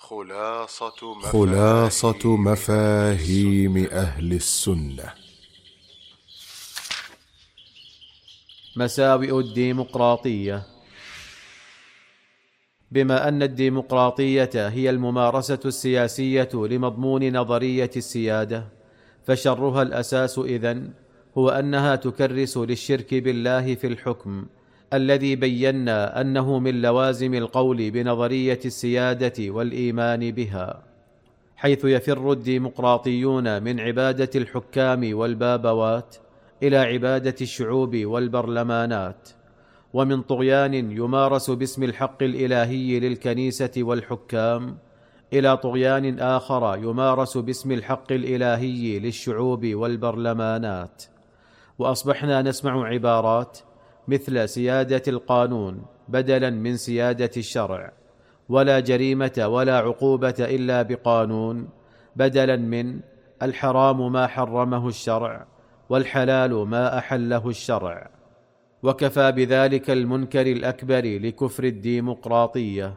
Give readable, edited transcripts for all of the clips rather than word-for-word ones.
خلاصة مفاهيم أهل السنة. مساوئ الديمقراطية. بما أن الديمقراطية هي الممارسة السياسية لمضمون نظرية السيادة، فشرها الأساس إذن هو أنها تكرس للشرك بالله في الحكم، الذي بينا أنه من لوازم القول بنظرية السيادة والإيمان بها، حيث يفر الديمقراطيون من عبادة الحكام والبابوات إلى عبادة الشعوب والبرلمانات، ومن طغيان يمارس باسم الحق الإلهي للكنيسة والحكام إلى طغيان آخر يمارس باسم الحق الإلهي للشعوب والبرلمانات. وأصبحنا نسمع عبارات مثل سيادة القانون بدلا من سيادة الشرع، ولا جريمة ولا عقوبة إلا بقانون بدلا من الحرام ما حرمه الشرع والحلال ما أحله الشرع. وكفى بذلك المنكر الأكبر لكفر الديمقراطية.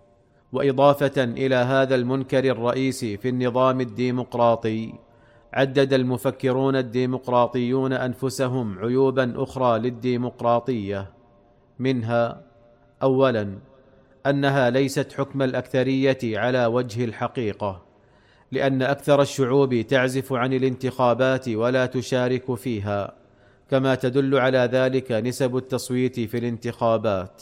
وإضافة إلى هذا المنكر الرئيس في النظام الديمقراطي، عدد المفكرون الديمقراطيون أنفسهم عيوبا أخرى للديمقراطية، منها: أولا، أنها ليست حكم الأكثرية على وجه الحقيقة، لأن أكثر الشعوب تعزف عن الانتخابات ولا تشارك فيها، كما تدل على ذلك نسب التصويت في الانتخابات.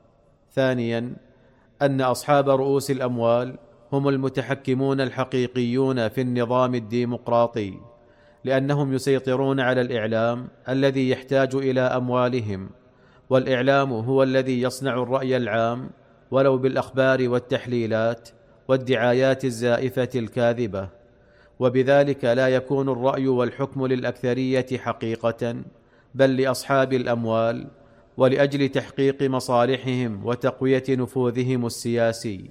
ثانيا، أن أصحاب رؤوس الأموال هم المتحكمون الحقيقيون في النظام الديمقراطي، لأنهم يسيطرون على الإعلام الذي يحتاج إلى أموالهم، والإعلام هو الذي يصنع الرأي العام ولو بالأخبار والتحليلات والدعايات الزائفة الكاذبة، وبذلك لا يكون الرأي والحكم للأكثرية حقيقة، بل لأصحاب الأموال ولأجل تحقيق مصالحهم وتقوية نفوذهم السياسي.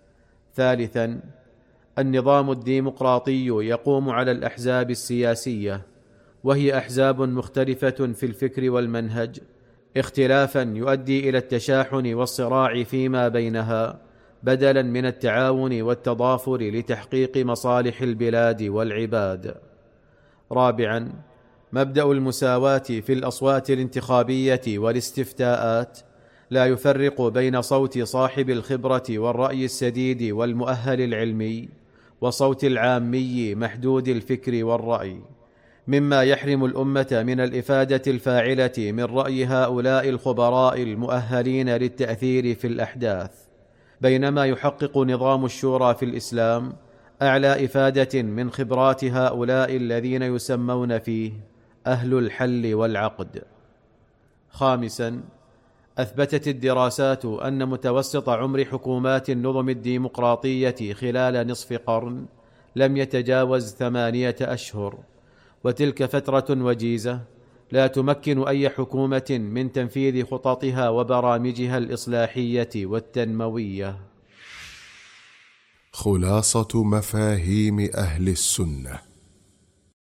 ثالثا، النظام الديمقراطي يقوم على الأحزاب السياسية، وهي أحزاب مختلفة في الفكر والمنهج، اختلافا يؤدي إلى التشاحن والصراع فيما بينها، بدلا من التعاون والتضافر لتحقيق مصالح البلاد والعباد. رابعا، مبدأ المساواة في الأصوات الانتخابية والاستفتاءات لا يفرق بين صوت صاحب الخبرة والرأي السديد والمؤهل العلمي وصوت العامي محدود الفكر والرأي، مما يحرم الأمة من الإفادة الفاعلة من رأي هؤلاء الخبراء المؤهلين للتأثير في الأحداث، بينما يحقق نظام الشورى في الإسلام أعلى إفادة من خبرات هؤلاء الذين يسمون فيه أهل الحل والعقد. خامسا، أثبتت الدراسات أن متوسط عمر حكومات النظم الديمقراطية خلال نصف قرن لم يتجاوز 8 أشهر، وتلك فترة وجيزة لا تمكن أي حكومة من تنفيذ خططها وبرامجها الإصلاحية والتنموية. خلاصة مفاهيم أهل السنة.